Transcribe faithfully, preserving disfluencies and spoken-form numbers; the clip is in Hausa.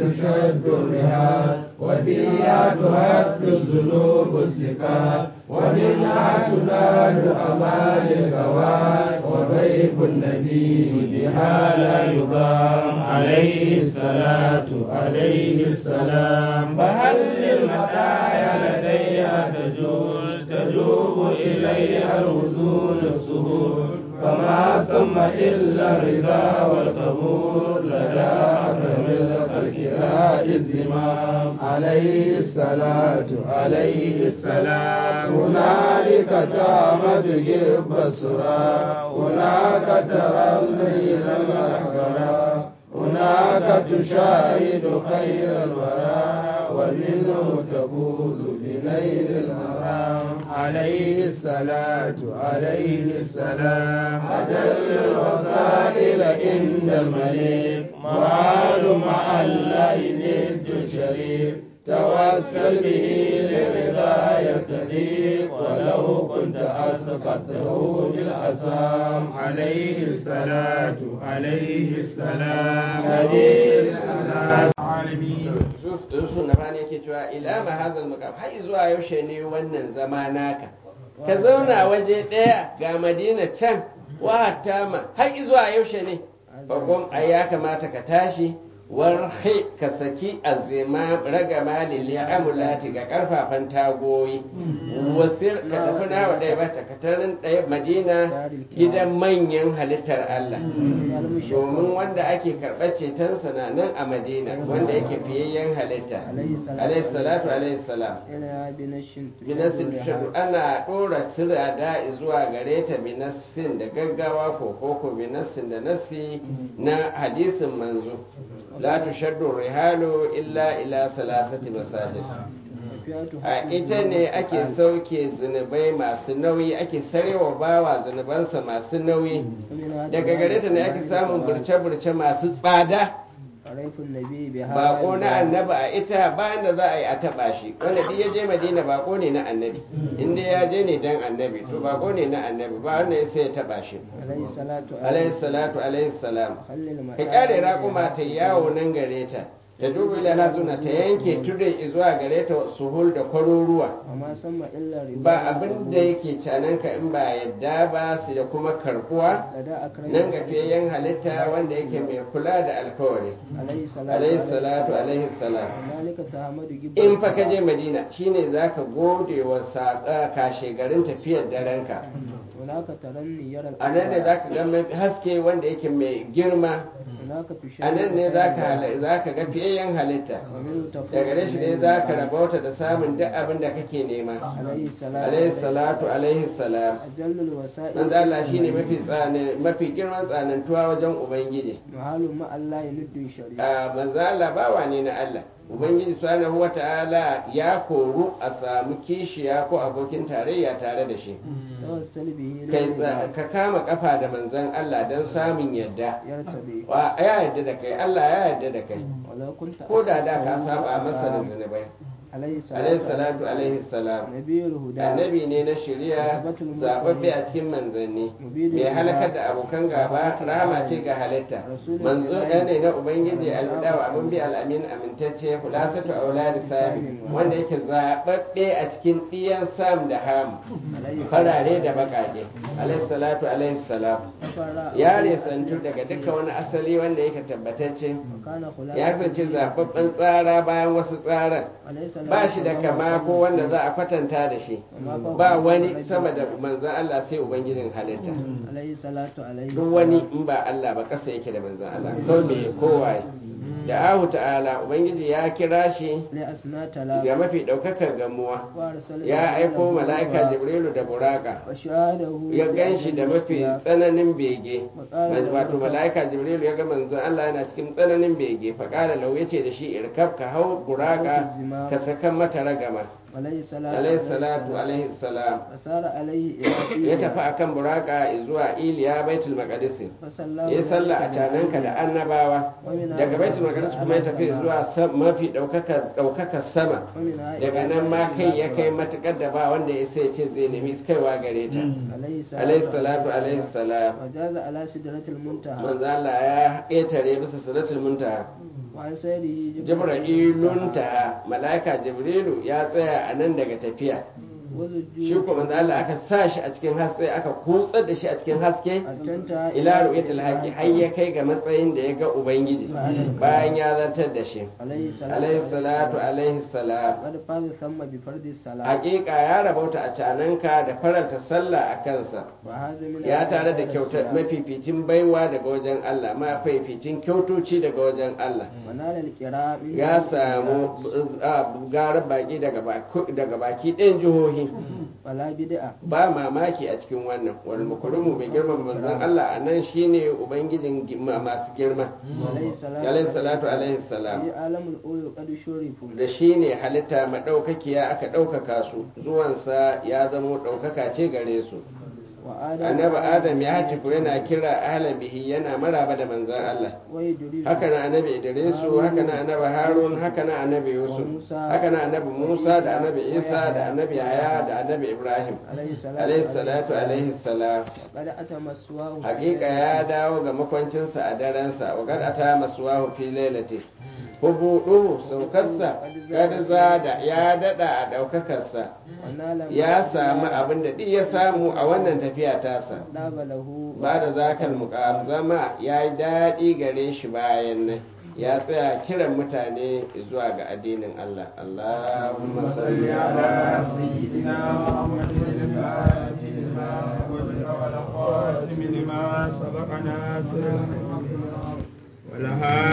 تشد الرحال وفيها تهد الذنوب الثقال ومنها تنال أمال الغوال وضيف النبي بها لا يضام عليه الصلاة عليه السلام فهل للمطايا لديها تجول تجوب إليها الوزون السهول فما ثم إلا الرضا والقبول لدى أكرم الخلق رائد الزمام عليه الصلاة عليه السلام هنالك تعمد جب السرى هناك ترى النير الأكبر هناك تشاهد خير الورى ومنه تفوز بنيل المرام عليه الصلاة عليه السلام أجل الوسائل عند الملك معاد مع الله ند شريف توسل به لرضا يرتديك ولو كنت أسقطته بالأسام عليه الصلاة عليه السلام نبي العالمين Yusuf na bani yake cewa ila ma hazal maqam har zuwa yaushe ne wannan zama naka ka zauna waje daya ga Madina can wa tama har zuwa yaushe ne babban ai ya kamata ka tashi warhe ka saki azima ragama lil amulati ga karfafan tagoyi wasir ka tafi nawa ɗaya ba ta katarin ɗaya Madina gidan manyan halittar Allah domin wanda ake karɓar cetonsa na nan a Madina wanda yake fiyayyen halitta alayhi salatu alayhi salam binasin tushadu ana ɗora sira da zuwa gare ta binasin da gaggawa ko koko binasin da nasi na hadisin manzo la tushaddu rihalu illa ila salasati masajid a ita ne ake sauke zunubai masu nauyi ake sarewa bawa zunubansa masu nauyi daga gare ta ne ake samun burce-burce masu tsada bako na annabi a ita bayan da za a yi a taba shi wanda duk ya je madina bako ne na annabi inda ya je ne dan annabi to bako ne na annabi ba wanda ya sai ya taba shi alayhi salatu alayhi salam ka kare raƙuma ta yawo nan gare ta ta dubu ila suna ta yanke tudun zuwa gare ta suhul da kwaruruwa ba abin da yake cananka in ba yadda ba su da kuma karkuwa nan ga fiyayyen halitta wanda yake mai kula da alkawari alayhi salatu alayhi salam in fa ka je madina shine zaka gode wa kashe garin tafiyar darenka a nan ne zaka ga haske wanda yake mai girma a nan ne za ka ga fiyayyen halitta da gare shi ne za ka rabauta da samun duk abin da kake nema alaihi salatu alaihi salam manzo Allah shine mafi tsane mafi girman tsanantuwa wajen ubangiji a manzo Allah bawa ne na Allah ubangiji subhanahu wata'ala ya koru a samu kishiya ko abokin tarayya tare da shi ka kama kafa da manzon Allah don samun yadda ya yadda da kai Allah ya yadda da kai ko da da ka saba masa da zunubai alaihi salatu alaihi salam annabi ne na shari'a zababbe a cikin manzanni mai halakar da abokan gaba rahama ce ga halitta manzo ɗaya ne na ubangiji al'ada wa abin bi al'amin amintacce kulasatu auladi sami wanda yake zababbe a cikin ɗiyan sam da ham farare da bakake alaihi salatu alaihi salam ya resantu daga dukkan wani asali wanda yake tabbatacce ya kasance zababben tsara bayan wasu tsaran ba shi da kama ko wanda za a kwatanta da shi ba wani sama da manzan Allah sai ubangijin halitta duk wani in ba Allah ba kasa yake da manzan Allah ko me kowaye da ahu ta'ala ubangiji ya kira shi ga mafi ɗaukakar gamuwa ya aiko mala'ika jibrilu da buraka ya gan shi da mafi tsananin bege wato mala'ika jibrilu ya ga manzon Allah yana cikin tsananin bege faƙala lau ya ce da shi irkab ka hau buraka ka saka mata ragama alaihi salatu alaihi salam ya tafi akan buraka zuwa iliya baitul maqdis ya salla a cananka da annabawa daga baitul maqdis kuma ya tafi zuwa mafi daukaka daukaka sama daga nan ma kai ya kai matukar da ba wanda ya sai ce zai nemi kaiwa gare ta alaihi salatu alaihi salam manzo Allah ya ƙetare bisa sidratul muntaha وعن سيره jibrilun ta mala'ika jibrilu ya tsaya a nan daga tafiya shi ko manzo Allah aka sa shi a cikin haske aka kutsar da shi a cikin haske أتنت ila ru'yatul haqi har ya kai ga matsayin da ya ga ubangiji bayan ya zartar da shi عليه السلام alaihi salatu alaihi salam قد فاز ثم بفرض الصلاة hakika ya rabauta a cananka da faranta sallah a kansa وهذا من ya tare da أفضل kyautar الصيام. mafificin baiwa daga wajen Allah mafificin kyautoci daga wajen Allah ونال الكراء من ya samu garar baki daga baki daga baki ɗayan jihohi ولا بدعة ba mamaki a cikin wannan wal mukrimu mai girma manzon Allah anan shine ubangijin ma- masu girma عليه السلام alaihi salatu alaihi salam في عالم الأول قد شرفوا da shine halitta madaukakiya aka ɗaukaka su zuwansa ya zamo ɗaukaka ce gare su وآدم annabi adam ya hatifu yana kira ahlan bihi yana maraba da manzon Allah وإدريس haka na annabi idrisu haka na annabi harun haka na annabi yusuf haka na annabi musa da annabi isa da annabi haya da annabi ibrahim عليه السلام alaihi salatu alaihi salam قد أتى مسواه في hakika ya dawo ga makwancinsa a darensa wa kad ata maswahu fi lailati hubudu saukarsa kad zada ya dada a daukakarsa ونال ya samu abin da duk ya samu a wannan tafiya tasa ناب له ba da zakal muqam zama ya yi daɗi gare shi bayan nan ya tsaya kiran mutane zuwa ga addinin Allah Allahumma salli ala سيدنا محمد الفاتح لما أغلق والخاتم لما سبق ناصر الحق ولها